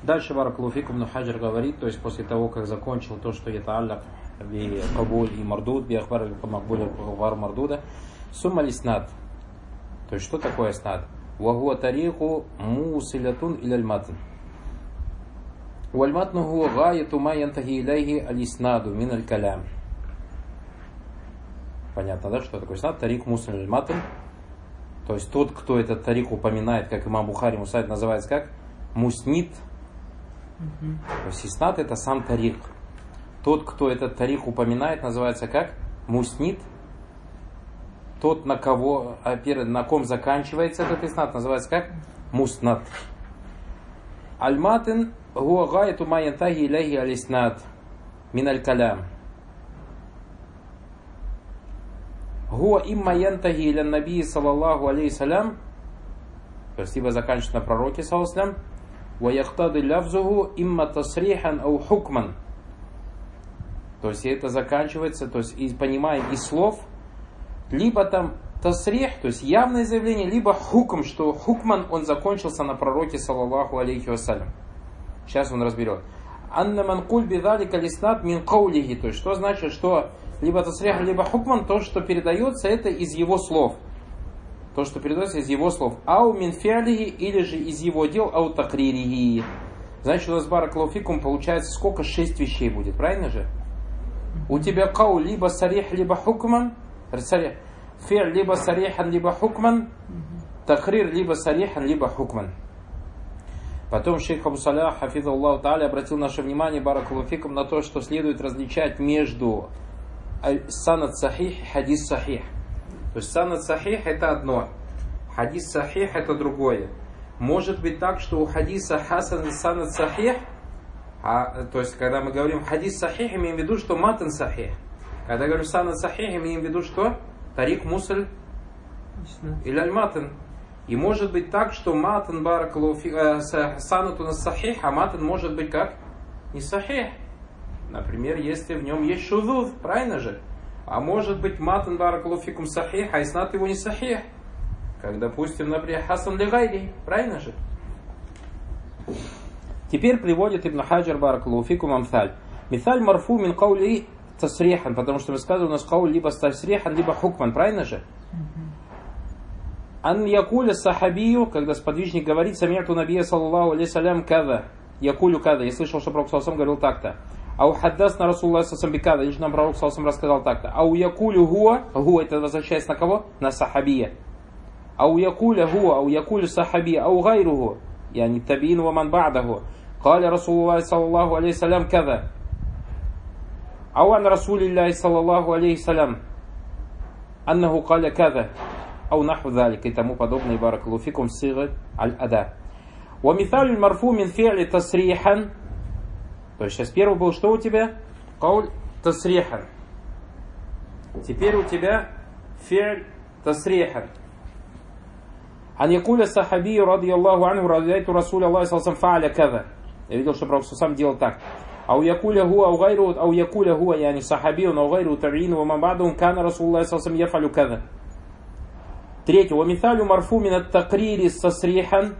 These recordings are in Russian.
Дальше баракаллаху фикум Ибн Хаджар говорит, то есть после того, как закончил то, что ятааллак би кабуль и мардуд, би ахбар макбуль ахбар мардуда, сумма лиснад. То есть что такое иснад? Вахуа тариху мусилятун иляль матн. Вальматну хуа гаяту ма янтахи иляйхи алиснаду мин аль-калям. Понятно, да, что такое иснад? Тарих мусиль аль-матн. То есть тот, кто этот тарих упоминает, как имам Бухари Мусайд называется как? Муснит. То есть иснад это сам тарих. Тот, кто этот тарих упоминает, называется как? Муснит. Тот, на ком заканчивается этот иснад, называется как? Муснат. Аль-матн хуа гаяту ма янтахи иляйхи аль-иснад мин аль-калям. Хуа имма янтахи иля наби саллаллаху алейхи салям. То есть либо заканчивается на пророке саллаллаху алейхи салям. Ва яхтады лавзуху имма тасрихан ау хукман. То есть это заканчивается, то есть понимаем из слов, либо там тасрих, то есть явное заявление, либо хукм, что хукман он закончился на пророке саллаллаху алейхи вассалям. Сейчас он разберет. Анна ман куль бидалика лиснат мин каулихи. То есть что значит, что либо тасрих, либо хукман, то, что передается, это из его слов. То, что передается из его слов. Ау мин фиалихи, или же из его дел, ау такририхи. Значит, у нас баракаллаху фикум получается сколько? 6 вещей будет, правильно же? У тебя каул либо сарих, либо хукман. Фи'ль либо сарихан, либо хукман. Тахрир либо сарихан, либо хукман. Потом шейх Абу Салях, хафизаллаху та'аля, обратил наше внимание, баракаллаху фикум, на то, что следует различать между санад сахих и хадис сахих. То есть санад сахих это одно, хадис сахих это другое. Может быть так, что у хадиса хасан и санад сахих, то есть когда мы говорим хадис сахих, имеем в виду, что матн сахих. Когда говорим санад сахих, имеем в виду, что тарик мусль или аль-матн. И может быть так, что матн санад у нас сахих, а матн может быть как? Не сахих. Например, если в нем есть шузуз, правильно же? А может быть матн баракаллаху фикум сахих, а иснад его не сахих. Как, допустим, например, хасан ли гайри, правильно же? Теперь приводит Ибн Хаджар баракаллаху фикум амсаль. Мисаль марфу мин каули тасрихан, потому что мы сказали, у нас каул либо тасрихан, либо хукман, правильно же? Ан якуля сахабию, когда сподвижник говорит, самиату набия саллаллаху алейхи салям када, якулю када, я слышал, что пророк саллаллаху говорил так-то. Ау хаддас на Расулуллах саллаллаху бикада, или же нам пророк саллаллаху рассказал так-то. Ау якулю хуа, это возвращается на кого? На сахабия. Ау якуля хуа, ау якулю сахабия, ау гайруху, яни табиин ва ман ба'даху. Каля Расулуллах саллаллаху алейхи салям када. Ау ан Расулиллахи саллаллаху алейхи салям аннаху каля када. Ау наху залик, и тому подобное, баракаллаху фикум сига аль-ада. Ва миталь марфу мин фи'ли тасрихан. То есть сейчас первый был что у тебя? Кауль тасрихан. Теперь у тебя фи'ль тасрихан. Ан якуля сахабию радиаллаху анху радиайту Расуля Аллахи саллаллаху фааля када. Я видел, что пророк сам делал так. Ау якуля хуа, ау гайру, ау якуля хуа, яни сахабию, ау гайру, табиину, ва мабаду, кана Расулуллахи саллаллаху яфалю када. Третье. Ва миталю марфу мин ат-такрири сасрихан.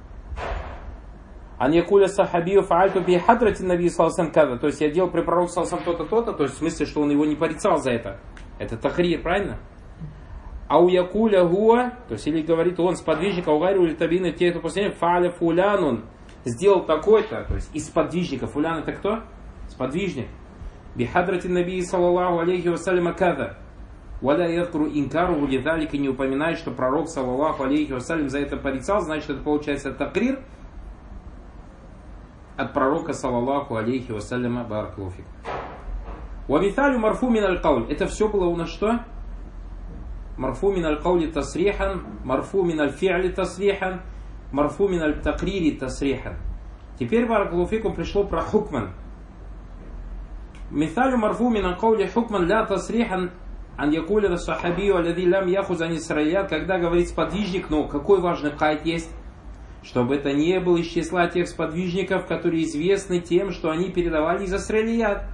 Ан якуля сахабию фаальту би хадрати наби саллаллаху када. То есть я делал при пророке саллаллаху то-то, то-то, то есть в смысле, что он его не порицал за это. Это тахрир, правильно? Ау якуля хуа, то есть или говорит он сподвижник, ау гайру или табиину, те, кто после него, фааля фулянун, сделал такой-то, то есть из сподвижников. Фулян это кто? Сподвижник. Би хадрати наби саллаллаху алейхи вассаляма када. Валя ядкуру инкару лидалика, не упоминает, что пророк саллаллаху алейхи вассалям за это порицал, значит это получается такрир от пророка саллаллаху алейхи вассаляма баракаллаху фик. Ва миталю марфу мин аль-кауль. Это все было у нас что? Марфу мин аль-каули тасрихан, марфу мин аль-фи'ли тасрихан, марфу мин аль-такрири тасрихан. Теперь баракаллаху фикум пришло про хукман. Миталю марфу мин аль-каули хукман ля тасрихан ан якуля сахабию аллади лям яхуз ан исраилят, когда говорит сподвижник, но какой важный кайт есть, чтобы это не было из числа тех сподвижников, которые известны тем, что они передавали из исраилят.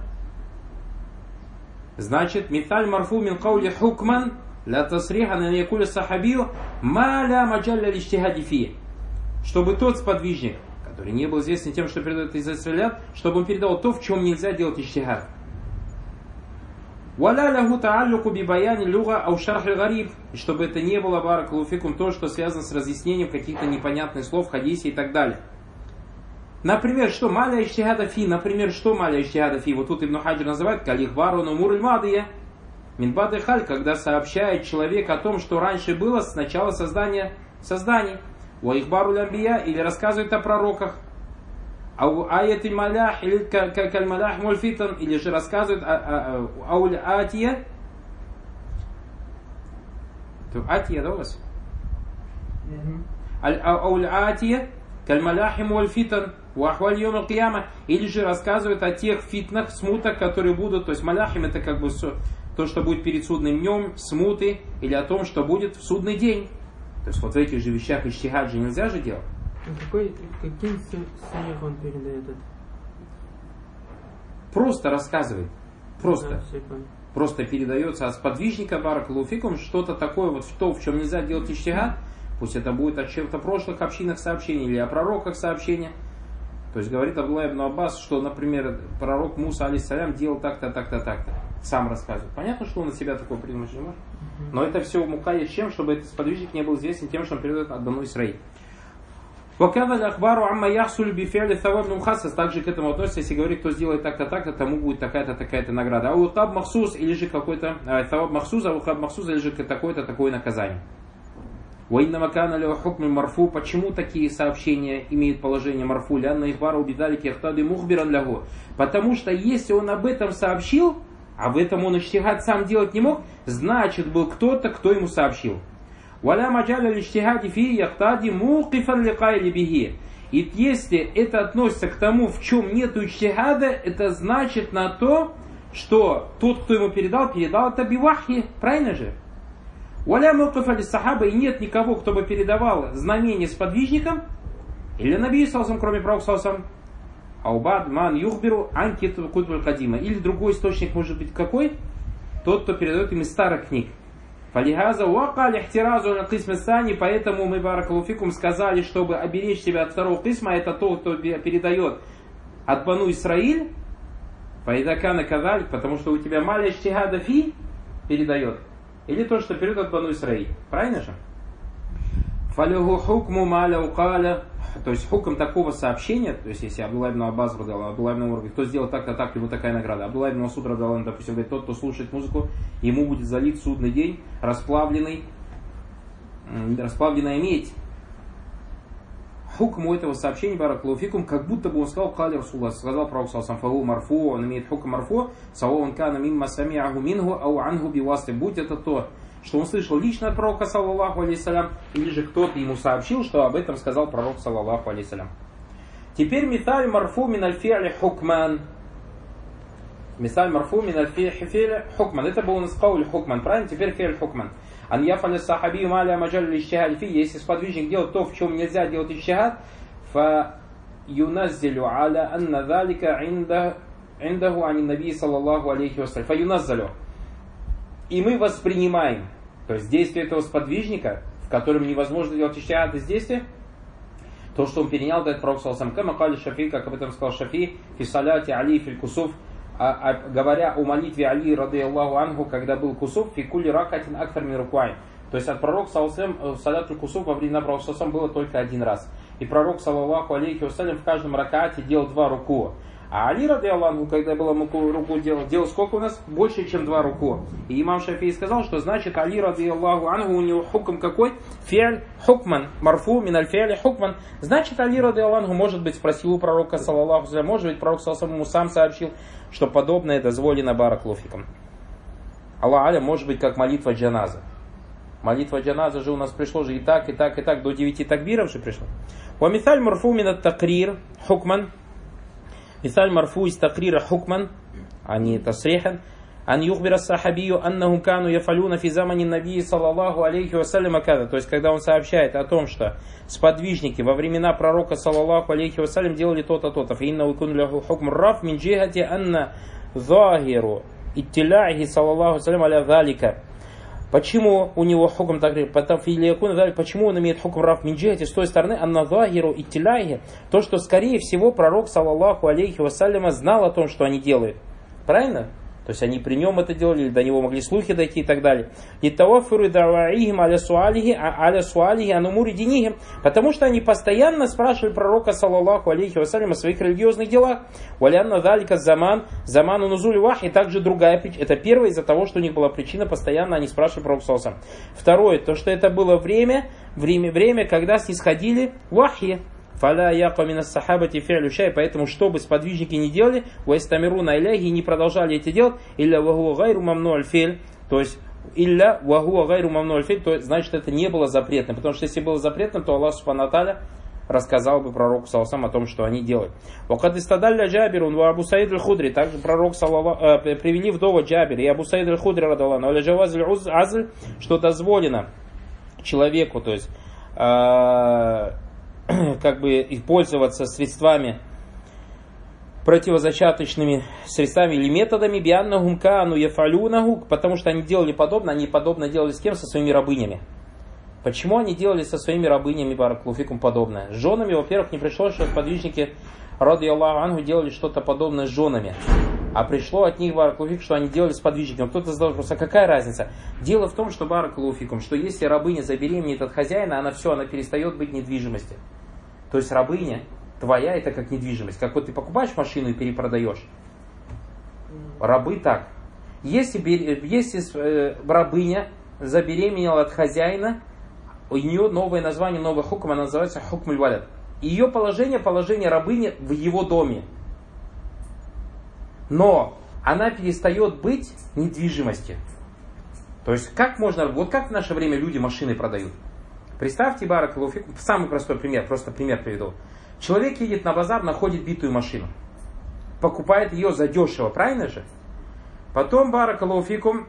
Значит, миталь марфу мин каули хукман ля тасрихан ан якуля сахабию ма ля маджалля лиштихади фи. Чтобы тот сподвижник, который не был известен тем, что передает из Исраилят, чтобы он передал то, в чем нельзя делать иджтихад. وَلَا لَهُ تَعَلُّقُ بِبَيَانِ اللُّغَةِ أَوْ شَرْحِ الْغَرِيبِ, и чтобы это не было, баракаллаху фикум, то, что связано с разъяснением каких-то непонятных слов в хадисе и так далее. Например, что маля иджтихада фи, например, что маля иджтихада фи, вот тут Ибн Хаджар называет калихбару нумур аль-мадия, минбад халь, когда сообщает человек о том, что раньше было с начала создания, уаихбару лямбия, или рассказывает о пророках, аят малях, или каль-малях мульфитан, или же рассказывает ауль-атия, атия, да у вас? Ауль-атия, каль-маляхим валь-фитан, уахваль йом аль-кияма, или же рассказывает о тех фитнах, смутах, которые будут, то есть маляхим это как бы то, что будет перед судным днем, смуты, или о том, что будет в судный день. То есть вот в этих же вещах иджтихад же нельзя же делать. Каким сырьем он передает это? Просто рассказывает. Просто передается от сподвижника баракаллаху фикум что-то такое, вот в чем нельзя делать иджтихад. Пусть это будет о чем-то прошлых общинах сообщений или о пророках сообщения. То есть говорит Абдулла ибн Аббас, что, например, пророк Муса алейхиссалям делал так-то, так-то, так-то. Сам рассказывает. Понятно, что он на себя такое придумать не может. Но это все мукайя с чем, чтобы этот сподвижник не был известен тем, что он передает от Бану Исраиль. Также к этому относится, если говорит, кто сделает так-то, так-то, тому будет такая-то, такая-то награда. Аухаб махсус, или же какой-то таваб махсус, аухаб махсус, или же такое-то, такое наказание. Марфу. Почему такие сообщения имеют положение марфу? Потому что если он об этом сообщил, а в этом он иджтихад сам делать не мог, значит был кто-то, кто ему сообщил. И если это относится к тому, в чем нет иджтихада, это значит на то, что тот, кто ему передал это бивахи. Правильно же? Валя мукафа ли сахаба, и нет никого, кто бы передавал знамение сподвижникам, или набий салсам, кроме пророка салсам, аубад ман юхбиру анкит кутбуль кадима. Или другой источник может быть какой? Тот, кто передает им из старых книг. Фалихаза уака лихтиразу на кисме сани, поэтому мы баракаллаху фикум сказали, чтобы оберечь себя от второго кисма, это тот, кто передает от Бану Исраиль, фаидакана кадаль, потому что у тебя маля иджтихада фи передает. Или то, что передает от Бану Исраиль. Правильно же? Фалюху хукму маля укаля. То есть хукм такого сообщения, то есть если Абдулла ибн Аббас радал, Абдулла ибн Умар, кто сделал так-то, так, ему такая награда. Абдулла ибн Масуд радал, он, допустим, говорит, тот, кто слушает музыку, ему будет залит судный день, расплавленная медь. Хукм у этого сообщения, баракаллаху фикум, как будто бы он сказал, кали Расулуллах, сказал пророк саллаллаху алейхи марфу, он имеет хукм марфу, саваун кана мимма самиаху минху ау анху бивасты, будь это то, что он слышал лично от пророка, саллаллаху алейхиссалям, или же кто-то ему сообщил, что об этом сказал пророк, саллаллаху алейхиссалям. Теперь мисаль марфу мин аль-фи'ли хукман. Мисаль марфу мин аль-фи'ли хукман. Это был у нас кауль хукман, правильно? Теперь фи'ль хукман. Ан яфаля сахаби маля маджаль лиджтихад фи. Если сподвижник делает то, в чем нельзя делать иджтихад, фа юназзилю аля анна залика индаху ани наби саллаллаху алейхи вассалям. Фа юназзалю. И мы воспринимаем, то есть действие этого сподвижника, в котором невозможно делать иджтихад из действия, то, что он перенял, дает пророк саллаллаху алейхи вассалям, Шафи, как об этом сказал Шафи, фи саляти али фи кусуф, говоря о молитве Али, рады Аллаху анху, когда был кусуф, фи кули ракатин акфар мин рукуайн. То есть от пророка саллаллаху алейхи вассалям саляту кусуф во времена пророка саллаллаху алейхи вассалям было только один раз. И пророк саллаллаху алейхи вассалям в каждом ракате делал 2 руку. А Али, рады Аллаху, когда было руку делал сколько у нас? Больше, чем 2 руку. И имам Шафии сказал, что значит Али, рады Аллаху анху, у него хукм какой? Фи'ль хукман. Марфу мин аль-фи'ли хукман. Значит, Али, рады Аллаху, может быть, спросил у пророка, саллаллаху алейхи вассалям, может быть, пророк саллаллаху алейхи вассалям сам сообщил, что подобное дозволено баракаллаху фикум. Аллах аля, может быть, как молитва джаназа. Молитва джаназа же у нас пришло же и так, и так, и так, до 9 такбиров же пришло. Уамисаль марфу мин ат-такрир хукман. Мисаль марфу из такрира хукман, а не тасрихан. Ан юхбира сахабию аннахум кану яфалюна фи замани наби саллаллаху алейхи вассалям акада. То есть, когда он сообщает о том, что сподвижники во времена пророка саллаллаху алейхи вассалям делали то-то, то-то. Фаинна уйкун ляху хукм раф мин джихати анна захиру иттиляхи саллаллаху алейхи аля залика. Почему у него хукм такрир? Почему он имеет хукм раф минджихати с той стороны, анназахиру и тиляхи, то, что скорее всего пророк, саллаллаху алейхи вассаляма, знал о том, что они делают. Правильно? То есть они при нем это делали, или до него могли слухи дойти и так далее. Потому что они постоянно спрашивали пророка, саллаллаху алейхи вассалям, о своих религиозных делах. Заману нузуль вахи, и также другая причина. Это первое, из-за того, что у них была причина, постоянно они спрашивали пророка, саллаллаху алейхи вассалям. Второе, то, что это было время, когда снисходили вахи. Поэтому, чтобы сподвижники не делали, и не продолжали эти делать, то есть, то значит, это не было запретным. Потому что если было запретным, то Аллах Субхану ва Тааля рассказал бы пророку саллаллаху о том, что они делают. Также пророк привели в довод Джабир и Абу Саид аль-Худри, что дозволено человеку, то есть как бы пользоваться средствами, противозачаточными средствами или методами, потому что они делали подобно, они подобно делали с кем? Со своими рабынями. Почему они делали со своими рабынями, баракаллаху фикум, подобное? С женами, во-первых, не пришло, что сподвижники, ради Аллаху анху, делали что-то подобное с женами. А пришло от них, баракаллаху фикум, что они делали с подвижником. Кто-то задал вопрос, а какая разница? Дело в том, что, баракаллаху фикум, что если рабыня забеременеет от хозяина, она перестает быть недвижимостью. То есть рабыня твоя, это как недвижимость. Как вот ты покупаешь машину и перепродаешь. Рабы так. Если рабыня забеременела от хозяина, у нее новое название, новый хукм, она называется хукмуль валад. Ее положение рабыни в его доме. Но она перестает быть недвижимостью. То есть как можно, вот как в наше время люди машины продают. Представьте, баракаллаху фикум, самый простой пример, просто пример приведу. Человек едет на базар, находит битую машину. Покупает ее задешево, правильно же? Потом, баракаллаху фикум,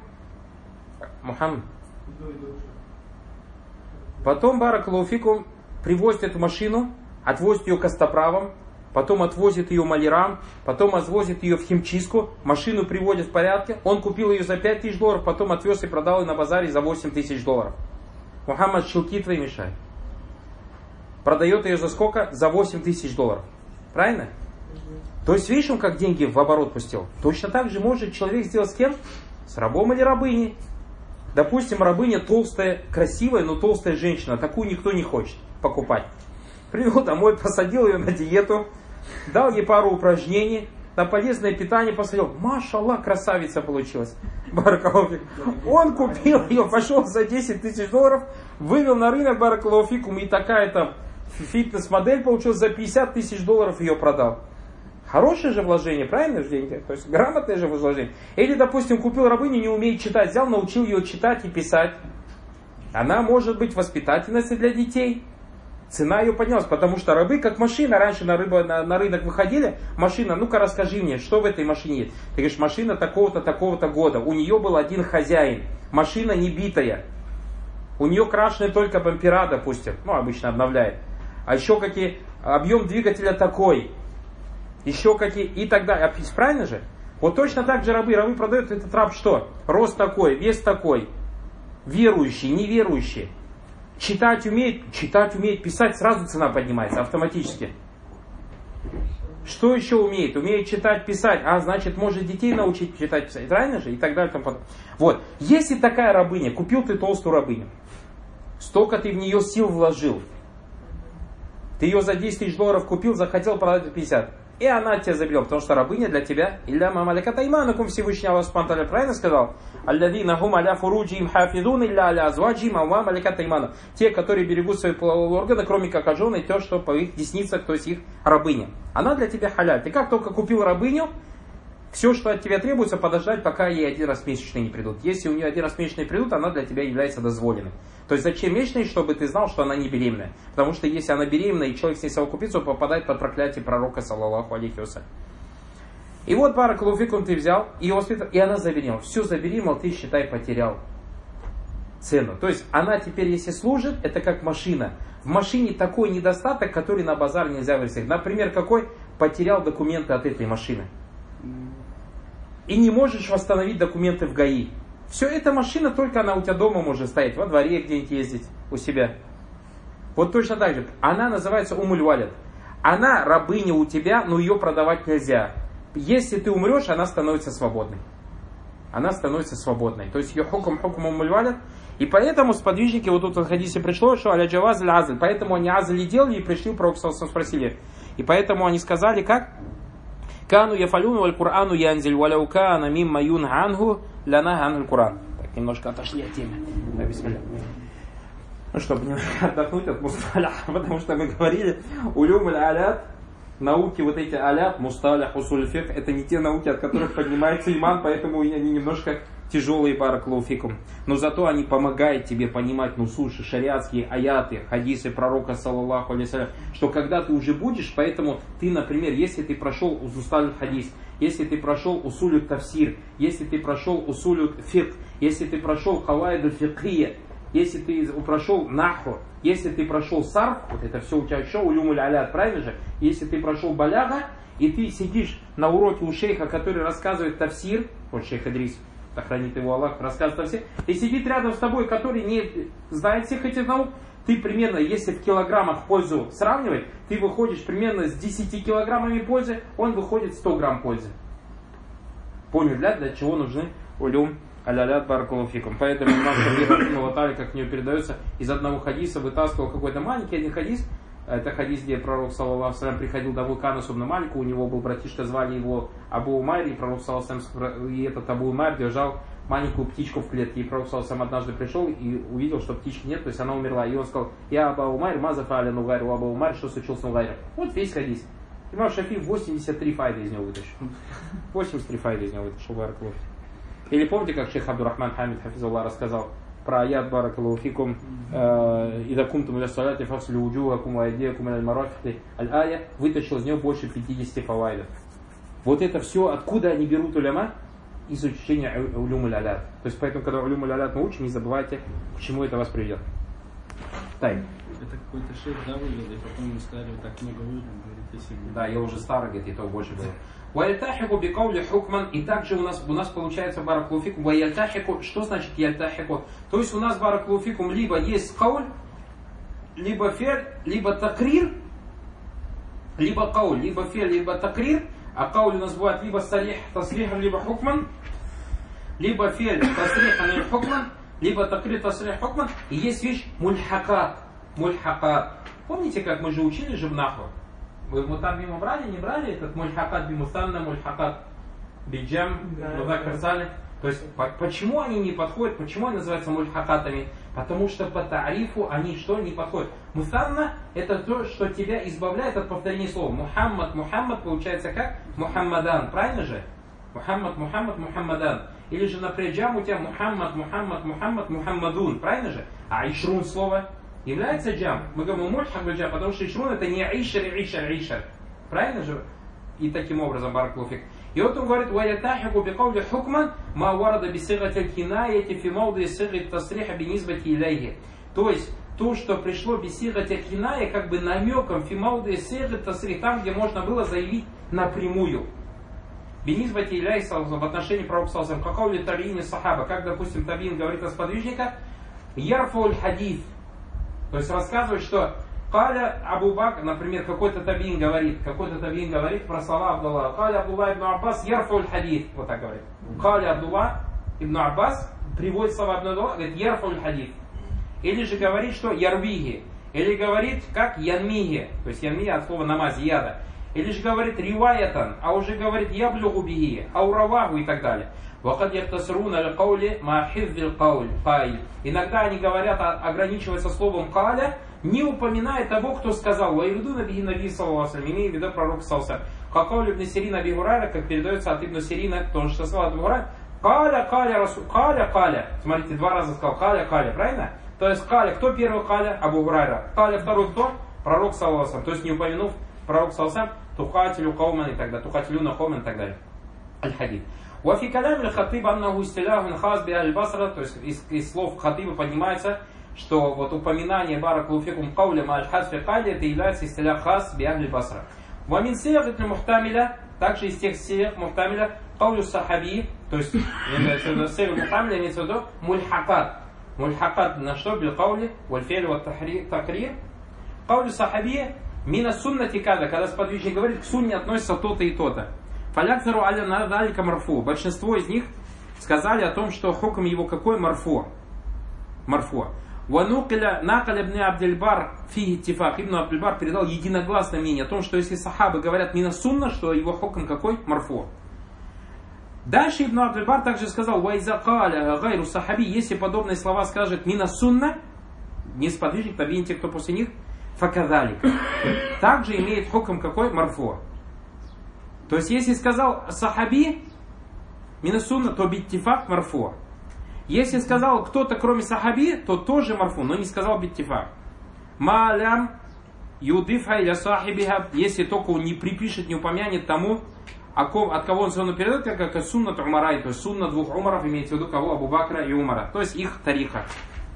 привозит эту машину, отвозит ее к костоправам, потом отвозит ее малярам, потом отвозит ее в химчистку, машину приводит в порядке, он купил ее за $5000, потом отвез и продал ее на базаре за $8000. Мухаммад щелки твои мешает. Продает ее за сколько? За $8000. Правильно? То есть, видишь, он как деньги в оборот пустил. Точно так же может человек сделать с кем? С рабом или рабыней. Допустим, рабыня толстая, красивая, но толстая женщина. Такую никто не хочет покупать. Привел домой, посадил ее на диету, дал ей пару упражнений, на полезное питание посадил. Машаллах, красавица получилась. Баракаллаху фикум. Он купил ее, пошел за $10 000, вывел на рынок, баракаллаху фикум, и такая-то фитнес-модель получилась, за $50 000 ее продал. Хорошее же вложение, правильно же деньги? То есть грамотное же вложение. Или, допустим, купил рабыню, не умеет читать, взял, научил ее читать и писать. Она может быть воспитательницей для детей. Цена ее поднялась, потому что рабы, как машина, раньше на рынок выходили, машина, ну-ка расскажи мне, что в этой машине есть. Ты говоришь, машина такого-то, такого-то года, у нее был один хозяин, машина не битая, у нее крашены только бампера, допустим, ну обычно обновляет, а еще какие, объем двигателя такой, еще какие, и так далее, правильно же? Вот точно так же рабы продают этот раб что? Рост такой, вес такой, верующий, неверующий. Читать умеет, писать, сразу цена поднимается автоматически. Что еще умеет? Умеет читать, писать, значит может детей научить читать, писать, правильно же? И так далее. Вот, если такая рабыня, купил ты толстую рабыню, столько ты в нее сил вложил, ты ее за $10 000 купил, захотел продать за 50, и она тебя заберет, потому что рабыня для тебя, илля мамалика тайманакум, Всевышний Аллах Субхану ва Тааля правильно сказал? Аллазина хум аля фуруджихим хафизун илля аля азваджихим ау мамалика тайману. Те, которые берегут свои половые органы, кроме как от жены, то, что по их десницах, то есть их рабыня. Она для тебя халяль. Ты как только купил рабыню, все, что от тебя требуется, подождать, пока ей один раз месячные не придут. Если у нее один раз месячные придут, она для тебя является дозволенной. То есть зачем месячные, чтобы ты знал, что она не беременная. Потому что если она беременна и человек с ней совокупится, он попадает под проклятие пророка, саллаллаху алейхи вассалям. И вот баракаллаху фикум ты взял, и она забеременела. Все забеременела, ты, считай, потерял цену. То есть она теперь, если служит, это как машина. В машине такой недостаток, который на базар нельзя вывести. Например, какой? Потерял документы от этой машины. И не можешь восстановить документы в ГАИ. Все, эта машина только она у тебя дома может стоять, во дворе где-нибудь ездить у себя. Вот точно так же. Она называется Умуль Валид. Она рабыня у тебя, но ее продавать нельзя. Если ты умрешь, она становится свободной. Она становится свободной. То есть ее хукм Умуль Валид. И поэтому сподвижники, вот тут в хадисе пришло, что аля джаваз аль азль. Поэтому они азль делали и пришли у пророка спросили. И поэтому они сказали, как? Кану яфалюну валь Курану янзиль валяу кана мимма юн ангу ляна ангу Куран. Так, немножко отошли от темы. Ну, чтобы не отдохнуть от мусталях, потому что мы говорили, улюм аль-алят, науки вот эти алят, мусталях, усуль фикх, это не те науки, от которых поднимается иман, поэтому они немножко тяжелые, баракаллаху. Но зато они помогают тебе понимать, ну слушай, шариатские аяты, хадисы пророка, саллаллаху алейхи, что когда ты уже будешь, поэтому ты, например, если ты прошел мусталих хадис, если ты прошел усулю тавсир, если ты прошел усулю фикх, если ты прошел кавайду фикхия, если ты прошел наху, если ты прошел сарф, вот это все у тебя еще улюмуль алят, правильно же? Если ты прошел баляга, и ты сидишь на уроке у шейха, который рассказывает тавсир, вот шейх Идрис, да хранит его Аллах, рассказывает тавсир, и сидит рядом с тобой, который не знает всех этих наук, ты примерно, если в килограммах пользу сравнивать, ты выходишь примерно с 10 килограммами пользы, он выходит 100 грамм пользы. Понял, для чего нужны улюм алялят баракалуфикум. Поэтому имам Шафии рахимахуллах, как к нему передается, из одного хадиса вытаскивал какой-то маленький один хадис. Это хадис, где пророк, саллаллаху алейхи, приходил домой к Анасу ибн Малику, у него был братишка, звали его Абу Умайр, и пророк, саллаллаху алейхи, и этот Абу Умайр держал маленькую птичку в клетке. И пророк, саллаллаху алейхи, однажды пришел и увидел, что птички нет, то есть она умерла. И он сказал: я Абу Умайр, мазафа аля нугайр, Абу Умайр, что случилось с Нугайром. Вот весь хадис. Имам Шафии 83 файда из него вытащил. 83 файда из него вытащил, баракалуфи. Или помните, как шейх Абдурахман Хамид Хафизуллах рассказал про аят баракаллаху ида кунтум иля салати фаслю уджухакум ва айдиякум иля аль-марафики аль-ая, вытащил из него больше 50 фавайдов. Вот это все, откуда они берут уляма? Из учения улюм аль-алят. То есть поэтому, когда улюм аль-алят мы учим, не забывайте, к чему это вас приведет. Тай. Это какой-то шейх, да, вывел, и потом ему сказали, вот так много выйдем, говорит, если... Да, я уже старый, говорит, и то больше было. Ваяльтахику бикаули хукман, и также у нас получается баракалуфикум ваяльтахику. Что значит яльтахику? То есть у нас баракалуфикум либо есть кауль, либо фель, либо такрир, либо кауль, либо фель, либо такрир. А кауль у нас бывает либо таслихан, либо хукман, либо фель, таслихан, либо хукман, либо такрир, таслих, хукман. И есть вещь мульхакат. Мульхакат. Помните, как мы же учили же в нахву? Вы мутаммима брали, не брали этот мульхакат бимустанна, мульхакат биджам, музакарсали? То есть, почему они не подходят, почему они называются мульхакатами? Потому что по тарифу они что не подходят. Мустанна это то, что тебя избавляет от повторения слова. Мухаммад, Мухаммад получается как? Мухаммадан, правильно же? Мухаммад, Мухаммад, Мухаммадан. Или же, например, джам у тебя Мухаммад, Мухаммад, Мухаммад, Мухаммадун, правильно же? А ишрун слово является джам. Мы говорим мульхак джам, потому что ишрун это не ишар, ишар, ишар. Правильно же? И таким образом, баракалуфик. И вот он говорит: «Ваятахику бикаули хукман ма варада бисигати кинаяти фи мауди сигати тасриха бинизбати илейхи». То есть, то, что пришло бисигати киная, как бы намеком фи мауди сигати тасрих, там, где можно было заявить напрямую. Бинизбати илейхи в отношении пророка саллаллаху алейхи ва саллям, какаули табиини сахаба, как, допустим, табиин говорит о сподвижниках, ярфауль хадис. То есть рассказывает, что Каля Абу Бакр, например, какой-то табиин говорит про слова Абдулла. Каля Абдулла ибн Аббас ярфауль хадис. Вот так говорит. Каля Абдулла ибн Аббас приводит слова Абдулла, говорит ярфауль хадис. Или же говорит, что ярвиги. Или говорит, как янмиги. То есть янмиги от слова намаз, яда. Или же говорит риваятан, а уже говорит яблюгу биги, ауравагу и так далее. Вакад яктасруна аль-каули ма хифзил кауль. Иногда они говорят, ограничиваются словом каля, не упоминая того, кто сказал. Ваирдуна биги наби саллаллаху алейхи, имея в виду пророк саллаллаху алейхи. Как кауль ибн Сирина Аби Гурайра, как передается от ибн Сирина, то, что сказал Аби Гурайра. Каля, каля, расул, каля, каля. Смотрите, два раза сказал каля, каля, правильно? То есть каля, кто первый каля? Абу Гурайра. Каля второй кто? Пророк саллаллаху алейхи. То есть не упомянув пророк саллаллаху алейхи, тухатилю кауман и так далее, тухатилюна кауман и так далее. Аль-Хадид. Вафи калям аль-Хатиб аннаху истиляхун хас би аль-Басра, то есть из слов Хатиба поднимается, что вот упоминание баракалуфикум каулям аль-Хадфи кали это является истилях хас би аль-Басра. Вамин сиях мухтамиля, также из тех сиях мухтамиля, каулю сахаби, то есть сиях мухтамиля имеется в виду мульхакат. Мульхакат на что? Бил каули, вальфель, ват такрир. Каулю сахаби, мина суннати када, когда сподвижник говорит, к сунне относится то-то и то-то. Фалякзару аля надалика марфу. Большинство из них сказали о том, что хукм его какой? Марфу. Марфу. Ванукиля накаля ибн Абдельбар фи иттифак. Ибн Абдельбар передал единогласное мнение о том, что если сахабы говорят мина сунна, что его хукм какой? Марфу. Дальше Ибн Абдельбар также сказал, вайзакаля гайру сахаби, если подобные слова скажет мина сунна, не сподвижник, табиин, те, кто после них, факадалик. Также имеет хукм какой? Марфу. То есть, если сказал сахаби мина сунна, то биттифак марфу. Если сказал кто-то кроме сахаби, то тоже марфу, но не сказал биттифак. Малям юдифа иля сахибиха, если только он не припишет, не упомянет тому, от кого он сунну передает, как суннат Умара, то есть сунна двух Умаров, имеется в виду кого? Абу Бакра и Умара, то есть их тариха.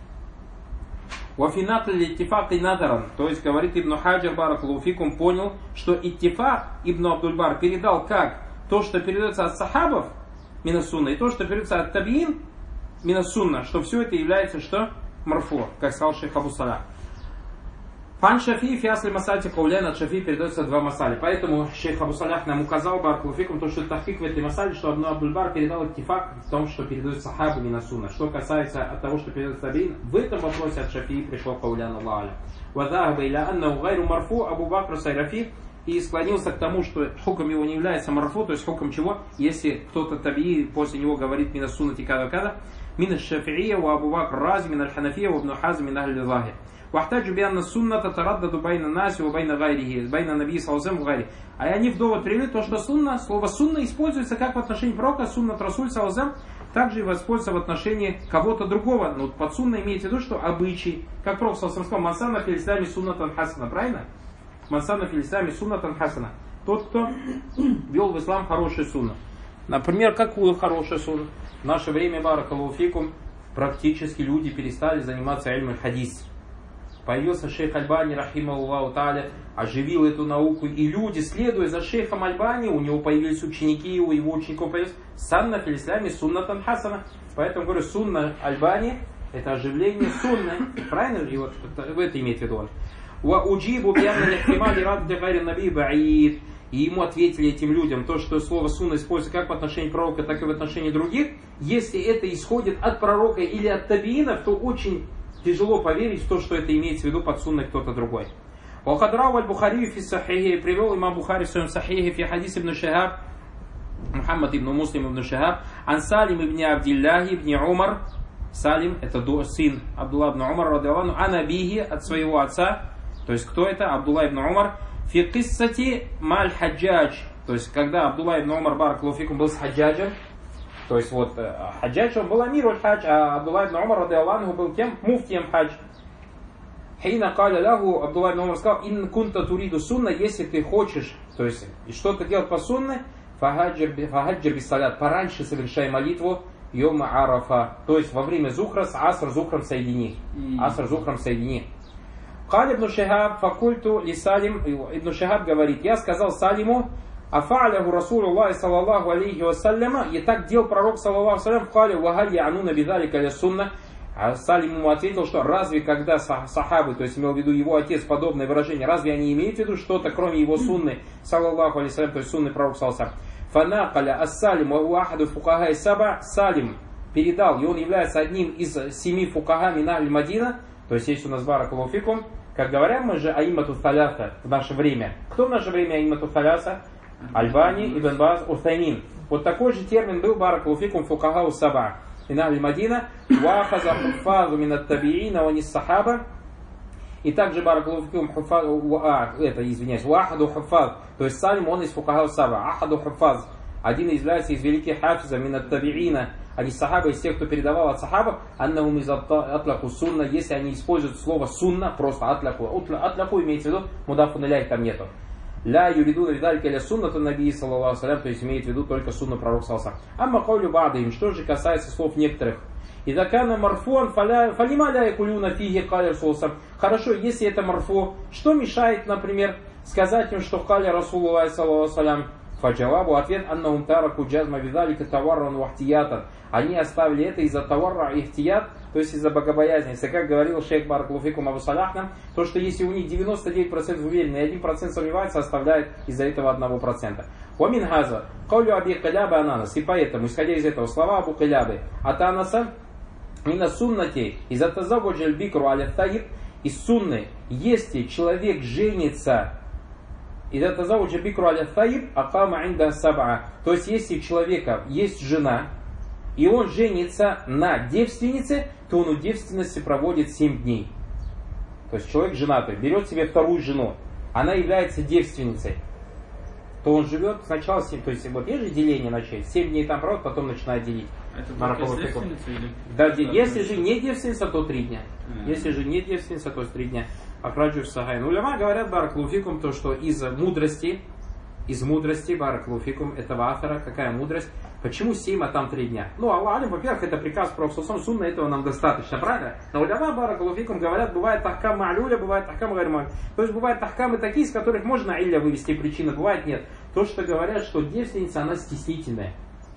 Вафинат литтифак и надаран, то есть говорит Ибн Хаджар баракаллаху фикум, понял, что иттифак Ибн Абдульбар передал как то, что передается от сахабов минасунна, и то, что передается от табиин минасунна, что все это является что? Марфу, как сказал шейх Абу Салах. Фан Шафи фиасли масальти каулян, от Шафи передается два масали. Поэтому шейх Абу Салях нам указал баракаллаху фикум, то, что тахкик в этой масале, что Ибн Абдульбар передал иттифак в том, что передает сахабу минасунна. Что касается от того, что передает табиин, в этом вопросе от Шафи пришел каулян Аллаха. Вадахаба иля аннау гайру марфу Абу Бакр сайрафи, и склонился к тому, что хукм его не является марфу, то есть хукм чего? Если кто-то табии после него говорит минасунна тикада-када, мина шафиия, у Абу Бакр рази, мина аль-ханафия, у Ибн Хазм, мина аль-лизахи. Вахтаджу бианна сунна татараддаду байна наси, у байна гайрихи, байна наби салзем в гайри. А они в довод привели то, что сунна, слово сунна используется как в отношении пророка, сунна расуль салзем, также и используется в отношении кого-то другого. Но под сунна имеется в виду, что обычай, как пророк салзем сказал, мансана фил ислами суннатан хасана, правильно? Мансана фил ислами суннатан хасана. Тот, кто вел в ислам хорошую сунну. Например, какую хорошую сунну? В наше время, баракаллаху фикум, практически люди перестали заниматься ильм аль-хадис. Появился шейх Альбани, рахимахуллаху тааля, оживил эту науку. И люди, следуя за шейхом Альбани, у него появились ученики, у его учеников появились санна фил ислами суннатан хасана. Поэтому говорю, сунна Альбани это оживление сунны. Правильно? И вот это имеет в виду он. И ему ответили этим людям, то, что слово сунна используется как в отношении пророка, так и в отношении других. Если это исходит от пророка или от табиинов, то очень тяжело поверить в то, что это имеется в виду под сунной кто-то другой. Вахадрау аль-Бухари фи сахихи, привел имам Бухари в своем сахихе фи хадис ибн Шихаб, Мухаммад ибн Муслим ибн Шихаб, ан Салим ибн Абдилляхи ибн Умар. Салим это сын Абдулла ибн Умар, радиаллаху ан абихи, от своего отца. То есть кто это? Абдулла ибн Умар. Фи киссати маль хаджадж. То есть когда Абдулла ибн Умар баракаллаху фикум был с хаджаджем, то есть вот хаджадж, он был амиру хадж, а Абдулла ибн Умар радиаллаху был кем? Муфтием хадж. Хейна каля лаху, Абдулла ибн Умар сказал, ин кунта туриду сунна, если ты хочешь, то есть что-то делать по сунне, фахаджир бисалят, пораньше совершай молитву йома арафа, то есть во время зухра с аср зухром соедини. Аср зухром соедини. Каль ибн Шихаб факульту ли Салим, ибн Шихаб говорит, я сказал Салиму, афа'ляху Расулуллахи саллаллаху алейхи вассаляма, и так делал пророк саллаллаху алейхи вассалям, калю вагаль я'нуна бидалика ля сунна. А Салим ему ответил, что разве когда сахабы, то есть имел в виду его отец, подобное выражение, разве они имеют в виду что-то кроме его сунны, саллаллаху алейхи вассалям, то есть сунны пророка саллаллаху алейхи вассалям. Фанакаля ас-Салим ва ахаду фукахай саба, Салим передал, и он является одним из 7 фукаха мин аль-Мадина, то есть есть у нас баракаллаху фикум, как говорят мы же аимату саляса в наше время. Кто в наше время аимату саляса? Альбани, Ибн Баз, Усаймин. Вот такой же термин был баракаллаху фикум фукахау саба мин аль-Мадина, вахаза хуфазу мин ат-табиина ва нис сахаба. И также баракаллаху фикум вахаду хуфаз, то есть Салим он из фукахау саба, ахаду хуфаз, один является из великих хафизов мин ат-табиина, а не сахаба, из тех, кто передавал от сахабов, аннахум из атлаку сунна, если они используют слово сунна, просто атлаку имеется в виду, мудафун иляйх там нету. Ля юриду видалька ля сунната наби саллаллаху алейхи то есть имеет в виду только сунну пророк саллаллаху алейхи. Амма каулю ба'дихим, что же касается слов некоторых. Ида кана марфуан фалима ля якулюна фиги каля расул. Хорошо, если это марфу, что мешает, например, сказать им, что халя Расулуллах саллаллаху алейхи фаджавабу, ответ аннахум тараку джазма бидалика таварран вахтиятан. Они оставили это из-за таварра и ихтият, то есть из-за богобоязни. Если, как говорил шейх Баракулуфикум Абу Салях нам, то, что если у них 99% уверены и 1% сомневается, оставляет из-за этого 1%. Уамин газа, каулю аби калябы ананас. И поэтому, исходя из этого, слова Абу Калябы от Анаса, мина суннати, из-за тазавуджаль бикру аля таиб, из сунны, если человек женится, из-за тазавуджаль бикру аля таиб, акама инда саб'a. То есть, если у человека есть жена, и он женится на девственнице, то он у девственности проводит 7 дней. То есть человек женатый берет себе вторую жену, она является девственницей, то он живет сначала 7, то есть вот есть же деление начать, 7 дней там проводит, потом начинает делить. Это только девственница или... Да, если же не девственница, то 3 дня. Если же не девственница, то 3 дня. Ахраджу сахайн. Уляма говорят, баракулуфикум, то, что из мудрости, баракулуфикум, этого автора, какая мудрость? Почему 7, а там 3 дня? Ну, Аллах алим, во-первых, это приказ Пророка сунна, этого нам достаточно, правильно? Но уляма, баракулуфикум, говорят, бывает тахкам ма'люля, бывает тахкам гармаль. То есть бывают тахкамы такие, из которых можно илля вывести причины, бывает нет. То, что говорят, что девственница, она стеснительная.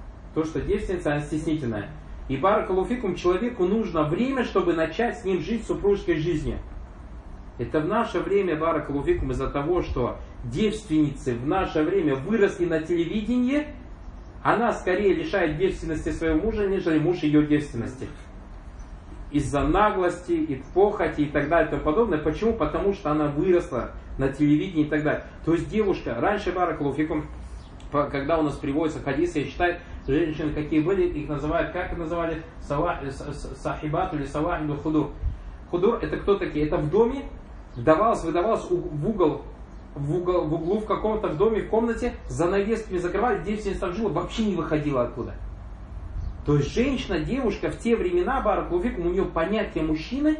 И баракулуфикум, человеку нужно время, чтобы начать с ним жить супружеской жизнью. Это в наше время, баракулуфикум, из-за того, что девственницы в наше время выросли на телевидении, она скорее лишает девственности своего мужа, нежели муж ее девственности. Из-за наглости, и похоти и так далее и тому подобное. Почему? Потому что она выросла на телевидении и так далее. То есть девушка, раньше баракулуфикум, когда у нас приводятся хадисы, я считаю, женщины какие были, их называют, как их называли, сахибат или савахиду худур. Худур это кто такие? Это в доме выдавалось в углу в каком-то в доме, в комнате, занавесками закрывали, девственница там жила, вообще не выходила оттуда. То есть женщина, девушка в те времена, баракулуфикум, у нее понятие мужчины,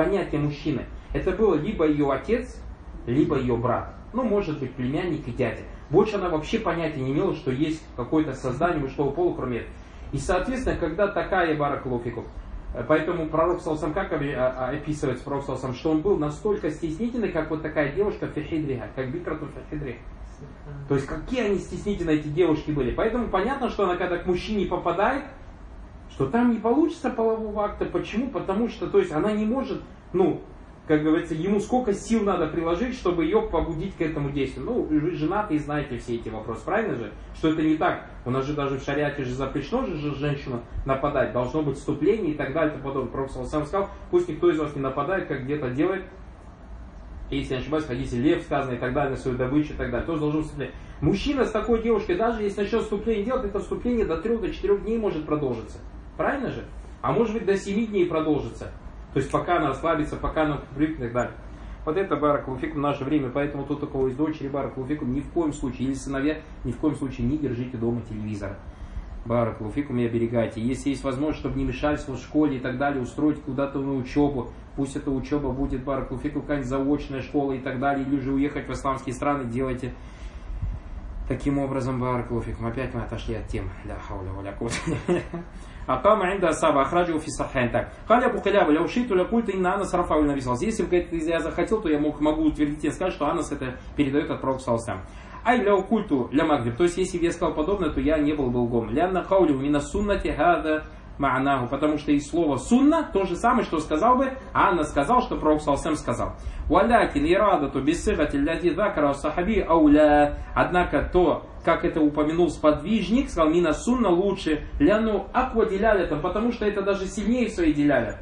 это было либо ее отец, либо ее брат. Ну, может быть, племянник и дядя. Больше она вообще понятия не имела, что есть какое-то создание мужского пола, кроме этого. И, соответственно, когда такая баракулуфикум, поэтому пророк саллаллаху как описывается пророк саллаллаху, что он был настолько стеснительный, как вот такая девушка фихидриха, как бикрату фихидриха. То есть какие они стеснительные эти девушки были. Поэтому понятно, что она когда к мужчине попадает, что там не получится полового акта. Почему? Потому что, то есть она не может, как говорится, ему сколько сил надо приложить, чтобы ее побудить к этому действию. Вы женаты и знаете все эти вопросы, правильно же? Что это не так. У нас же даже в шариате же запрещено же женщину нападать. Должно быть вступление и так далее и тому подобное. Пророк сам сказал, пусть никто из вас не нападает, как где-то делает. И, если я не ошибаюсь, ходите лев сказано и так далее, на свою добычу и так далее. Тоже должен вступлять. Мужчина с такой девушкой, даже если начнет вступление делать, это вступление до 3-4 дней может продолжиться. Правильно же? А может быть до 7 дней продолжится. То есть пока она расслабится, пока она привыкнет и так далее. Вот это баракулуфикум в наше время. Поэтому тот, у кого есть дочери, баракулуфикум, ни в коем случае, или сыновья, ни в коем случае не держите дома телевизора. Баракулуфикум и оберегайте. Если есть возможность, чтобы не мешались в школе и так далее, устроить куда-то на учебу. Пусть эта учеба будет баракулуфикум, какая-нибудь заочная школа и так далее. Или же уехать в исламские страны, делайте таким образом баракулуфикум. Опять мы отошли от темы. Да, хауля валя куввата. Акама инда асаба ахраджу фи саххайн. Так. Халя Абу Калябы, ля ушиту ля культа инна Анас рафау написался. Если бы я захотел, то я могу утвердить и сказать, что Анас это передает от пророка саллаллаху. Ай ля культу ля магдиб. То есть, если бы я сказал подобное, то я не был бы лгом. Лянна хаулю мина суннати хада ма'наху. Потому что из слова сунна то же самое, что сказал бы, а Анна сказал, что пророк саллаллаху сказал. Валякин ирадату бисыгати ляди закара сахаби ауля. Однако то, как это упомянул сподвижник, сказал, мина сунна лучше, ляну аква деляля, потому что это даже сильнее в своей деляля.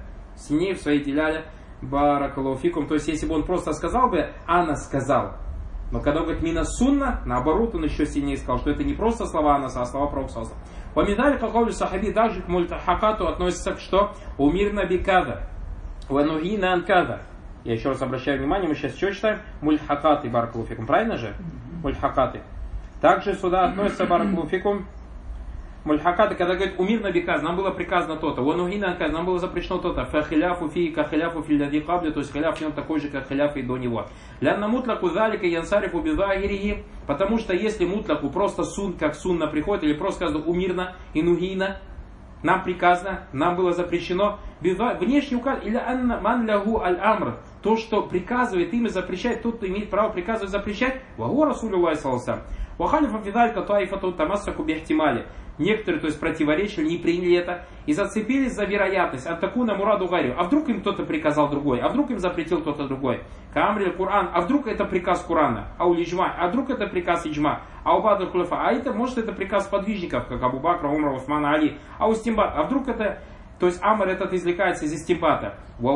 Баракалуфикум. То есть, если бы он просто сказал бы, Анна сказал. Но когда он говорит мина сунна, наоборот, он еще сильнее сказал, что это не просто слова Анаса, а слова пророка саллаллаху алейхи ва саллям. Помидали каковлю сахаби, также к мультахакату относится к что? Умирна бикада, ванугина анкада. Я еще раз обращаю внимание, мы сейчас что читаем? Мультхакаты, баракалуфикум. Правильно же? Мультхакаты. Также сюда относится баракулуфикум мульхакаты, когда говорит умир на биказ, нам было приказано то-то, ванугина анказ, нам было запрещено то-то, фахиляфу фи кахиляфу фи ляди кабли, то есть хиляф в нем такой же, как хиляф и до него. Лянна мутлаку залика янсарифу бизагирихи, потому что если мутлаку просто сун, как сунна приходит, или просто сказано умирна и нугина, нам приказано, нам было запрещено, внешне указ, или анна ман лягу аль-амр, то, что приказывает им и запрещает тот, кто имеет право приказывать, запрещать, вагу Расулюллахи саллаллаху вахалифа фидалька туайфату тамассаку бихтимали. Некоторые, то есть, противоречили, не приняли это и зацепились за вероятность. Аттакуна мураду гарю. А вдруг им кто-то приказал другой? А вдруг им запретил кто-то другой? Каамриль Кур'ан. А вдруг это приказ Кур'ана? Аулиджма. А вдруг это приказ Иджма? А у Баду Хулафа. А это, может, это приказ подвижников, как Абу Бакра, Умара, Усмана, Али. А у Стимбат. А вдруг это... То есть Амар этот извлекается из истимбата.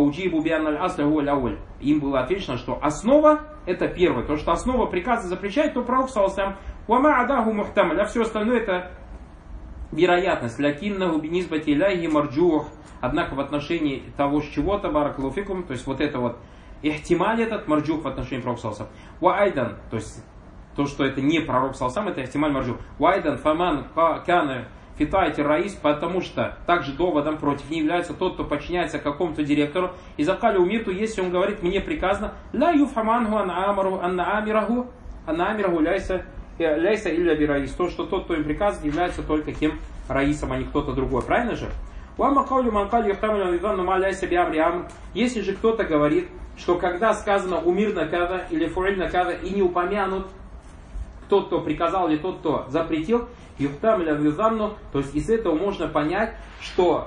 Им было отвечено, что основа это первое. То, что основа приказа запрещает, то пророк саллаллаху алейхи а все остальное это вероятность. Лякиннаху бинисбати иляхи марджух. Однако в отношении того с чего-то, баракалуфикум, то есть вот это вот ихтималь этот, марджух в отношении пророка саллаллаху алейхи ва айдан, то есть то, что это не пророк саллаллаху алейхи, это ихтималь марджух. Ва айдан фаман кана фитайте раис, потому что также доводом против не является тот, кто подчиняется какому-то директору. И закали умирту, если он говорит, мне приказано, ла юфхаманху анна амираху ляйса илля би раис. То, что тот, кто им приказан, является только кем раисом, а не кто-то другой. Правильно же? Если же кто-то говорит, что когда сказано умир накада или фуэль накада и не упомянут тот, кто приказал, или тот, кто запретил, юхтам или визамну, то есть из этого можно понять, что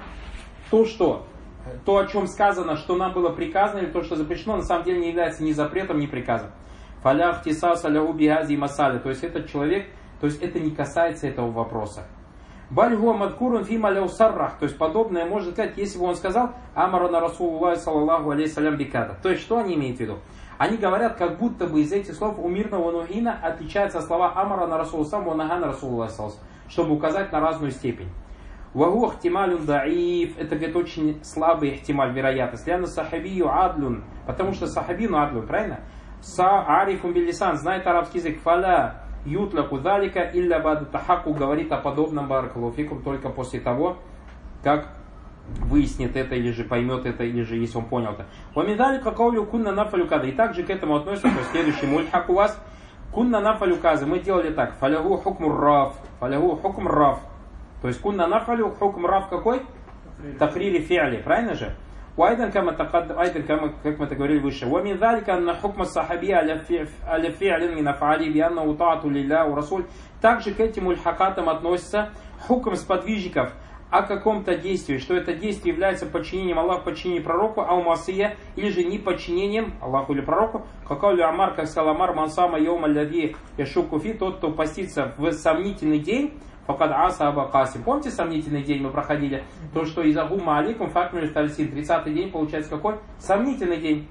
то, о чем сказано, что нам было приказано, или то, что запрещено, на самом деле не является ни запретом, ни приказом. Фалях тисас аляху бигази масали, то есть этот человек, то есть это не касается этого вопроса. Бальгуа мадкурун фима ляу саррах, то есть подобное можно сказать, если бы он сказал амарана Расулуллахи саллаллаху алейхи салям бикада. То есть что они имеют в виду? Они говорят, как будто бы из этих слов у мирного нухина отличаются слова амара на Расулуллахи ва нагана Расулуллахи, чтобы указать на разную степень. Вагу ихтималюн даиф, это говорит очень слабый ихтималь, вероятность. Ляна сахабию адлюн, потому что сахабину адлюн, правильно? Са арифун билисан, знает арабский язык. Фаля ютляку далика илля баду тахаку, говорит о подобном баракалуфикум только после того, как выяснит это, или же поймет это, или же если он понял это. Вамидалика каулю кунна нафалю када. И также к этому относится следующий мульхак у вас. Кунна нафалю казы. Мы делали так. Фалягу хукм раф. Фалягу хукм раф. То есть кунна нафалю хукм раф какой? Тахрири фи'ли. Правильно же? Уайдан кама, как мы это говорили выше. Вамидалика на хукма сахаби аля фи'лин минафали бианна утаату лилля у расуль. Также к этим мульхакатам относится хукм сподвижников о каком-то действии, что это действие является подчинением Аллаху, подчинением пророку, а у масия, или же не подчинением Аллаху или пророку, какаулю Амар, как сказал Амар, мансама йома лади яшукуфи, тот, кто постится в сомнительный день, факад аса аба касим. Помните сомнительный день мы проходили? То, что из агума аликум факмилю стальсин, 30-й день получается какой? Сомнительный день.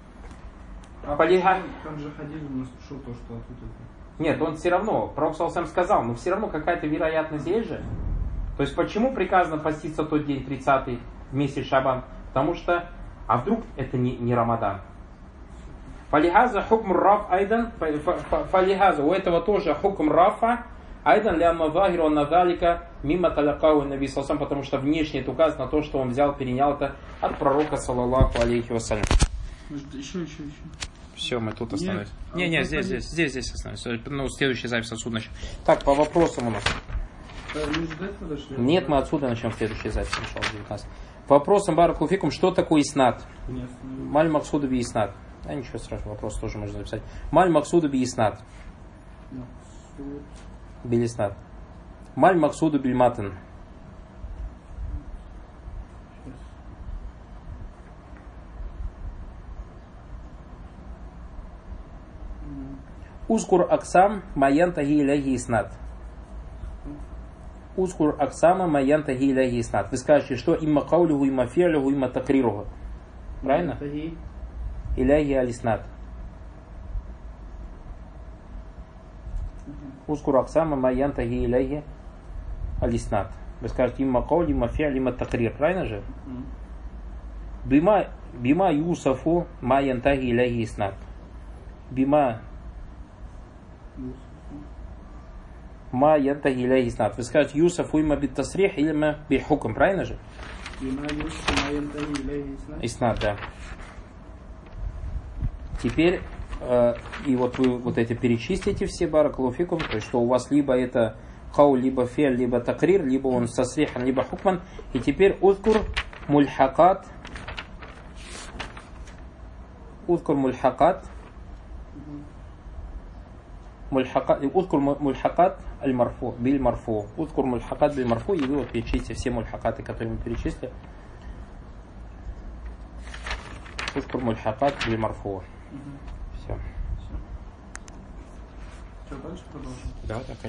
Как же Хадид у нас пришел то, что тут это? Нет, он все равно, пророк саллаллаху сказал, но все равно какая-то вероятность есть же. То есть почему приказано поститься тот день 30-й в месяц Шабан? Потому что, а вдруг это не Рамадан? Фалихаза хукм раф айдан, фалихаза, у этого тоже хукм рафа, айдан лямма захиру надалика мимо талякау наби салсам, потому что внешне это указано на то, что он взял, перенял это от пророка саллаллаху алейхи вассалям. Еще. Все, мы тут остановились. Не, здесь остановимся. Ну, следующий запись отсюда начнем. Так, по вопросам у нас. Нет, мы отсюда начнем следующий запись. Вопросом баракулфикум, что такое иснат? Маль максуду би иснат. А ничего страшного, вопрос тоже можно записать. Маль максуду би иснат. Биль иснат. Маль максуду биль матан. Узкур аксам маян таги иляхи иснат. Узкур аксама маян таги иляхи иснат. Вы скажете, что имма каулюху, имма фи'люху, имма такрируху. Правильно? Иляхи алиснат. Узкур аксама маян таги иляхи алиснат. Вы скажете имма каулю, имма фи'лю, имма такрир. Правильно же? Бима юсафу маян таги иляхи иснат. Бима ма янтахи иляхи иснат. Вы скажете Юсафу имма бит тасрих или бит хукм, правильно же? Иснат, да. Теперь и вот вы вот эти перечислите все баракалуфикум, то есть что у вас либо это каул, либо фи'ль, либо такрир, либо он с тасрихом, либо хукман. И теперь узкур мульхакат Узкур мульхакат. Узкур мульхакат аль-марфу, биль-марфу. Узкур мульхакат биль-марфу. И вы вот перечислите все мульхакаты, которые мы перечислили. Узкур мульхакат биль-марфу. Все. Что, дальше продолжим? Да, так.